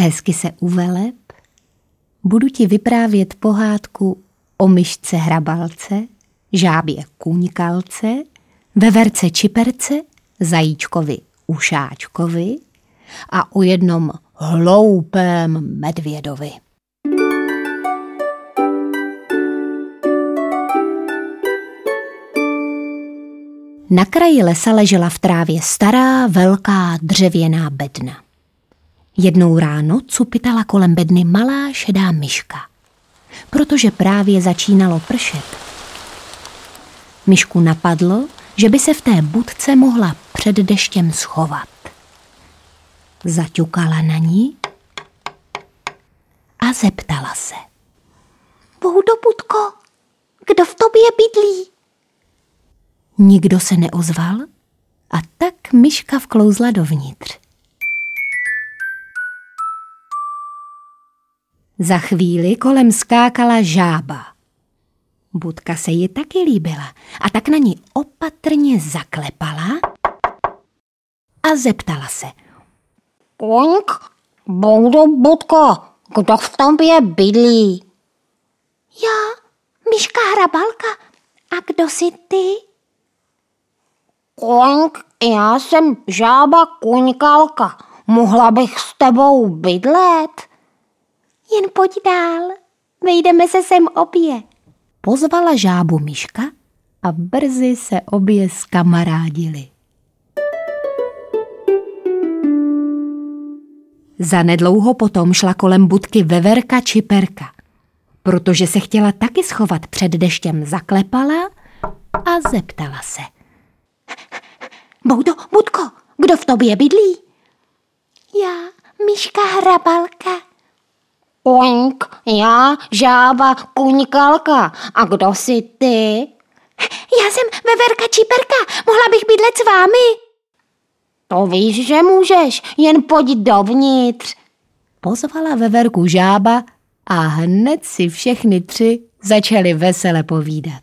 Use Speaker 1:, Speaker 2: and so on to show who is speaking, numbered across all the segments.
Speaker 1: hezky se uveleb, budu ti vyprávět pohádku o myšce hrabalce, žábě kuňkalce, veverce čiperce, zajíčkovi ušáčkovi a o jednom hloupém medvědovi. Na kraji lesa ležela v trávě stará, velká dřevěná bedna. Jednou ráno cupitala kolem bedny malá šedá myška, protože právě začínalo pršet. Myšku napadlo, že by se v té budce mohla před deštěm schovat. Zaťukala na ní a zeptala se.
Speaker 2: Boudo, budko, kdo v tobě bydlí?
Speaker 1: Nikdo se neozval a tak myška vklouzla dovnitř. Za chvíli kolem skákala žába. Budka se jí taky líbila a tak na ní opatrně zaklepala a zeptala se.
Speaker 2: Koňk, Boudo, budko, kdo v tobě bydlí? Já, myška hrabalka. A kdo jsi ty? Koňk, já jsem žába kuňkalka. Mohla bych s tebou bydlet? Jen pojď dál, vejdeme se sem obě.
Speaker 1: Pozvala žábu myška a brzy se obě zkamarádili. Zanedlouho potom šla kolem budky veverka čiperka. Protože se chtěla taky schovat před deštěm, zaklepala a zeptala se.
Speaker 2: Boudo, budko, kdo v tobě bydlí? Já, myška hrabalka. Koňk, já, žába kuňkalka. A kdo jsi ty? Já jsem veverka čiperka, mohla bych bydlet s vámi? To víš, že můžeš, jen pojď dovnitř.
Speaker 1: Pozvala veverku žába a hned si všechny tři začali vesele povídat.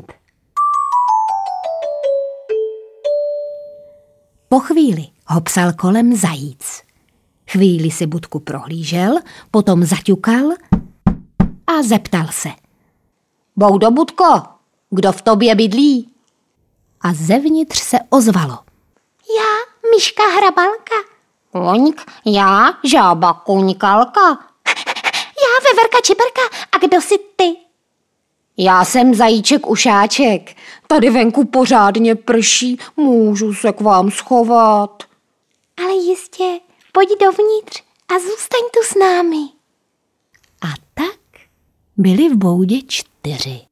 Speaker 1: Po chvíli ho psal kolem zajíc. Chvíli si budku prohlížel, potom zaťukal a zeptal se.
Speaker 2: Boudo, budko, kdo v tobě bydlí?
Speaker 1: A zevnitř se ozvalo.
Speaker 2: Já, myška hrabalka. Koňk, já, žába kuňkalka. Já, veverka čiperka. A kdo jsi ty? Já jsem zajíček ušáček. Tady venku pořádně prší, můžu se k vám schovat. Ale jistě, pojď dovnitř a zůstaň tu s námi.
Speaker 1: A tak byli v boudě 4.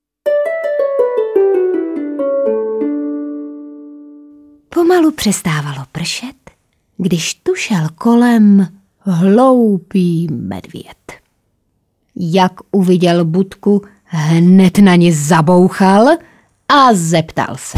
Speaker 1: Pomalu přestávalo pršet, když tu šel kolem hloupý medvěd. Jak uviděl budku, hned na ní zabouchal a zeptal se.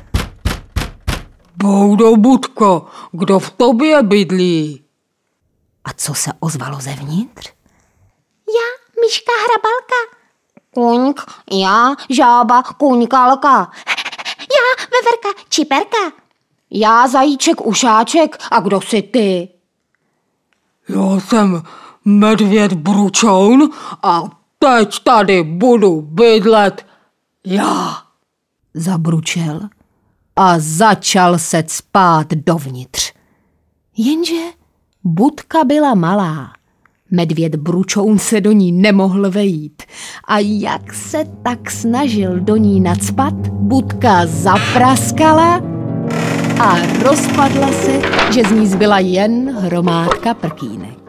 Speaker 3: Boudo, budko, kdo v tobě bydlí?
Speaker 1: A co se ozvalo zevnitř?
Speaker 2: Já, myška hrabalka. Koňk, já, žába kuňkalka. Já, veverka čiperka. Já, zajíček ušáček. A kdo jsi ty?
Speaker 3: Já jsem medvěd Bručoun a teď tady budu bydlet já.
Speaker 1: Zabručel a začal se cpát dovnitř. Jenže budka byla malá. Medvěd Bručoun se do ní nemohl vejít. A jak se tak snažil do ní nacpat, budka zapraskala a rozpadla se, že z ní zbyla jen hromádka prkínek.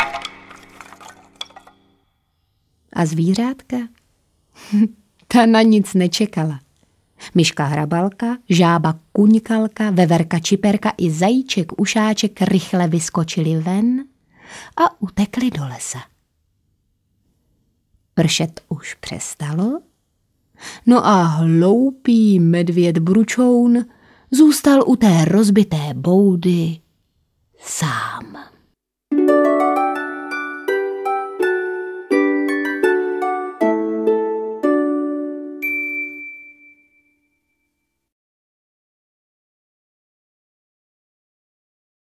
Speaker 1: A zvířátka? Ta na nic nečekala. Myška hrabalka, žába kuňkalka, veverka čiperka i zajíček ušáček rychle vyskočili ven a utekli do lesa. Pršet už přestalo, no a hloupý medvěd Bručoun zůstal u té rozbité boudy sám.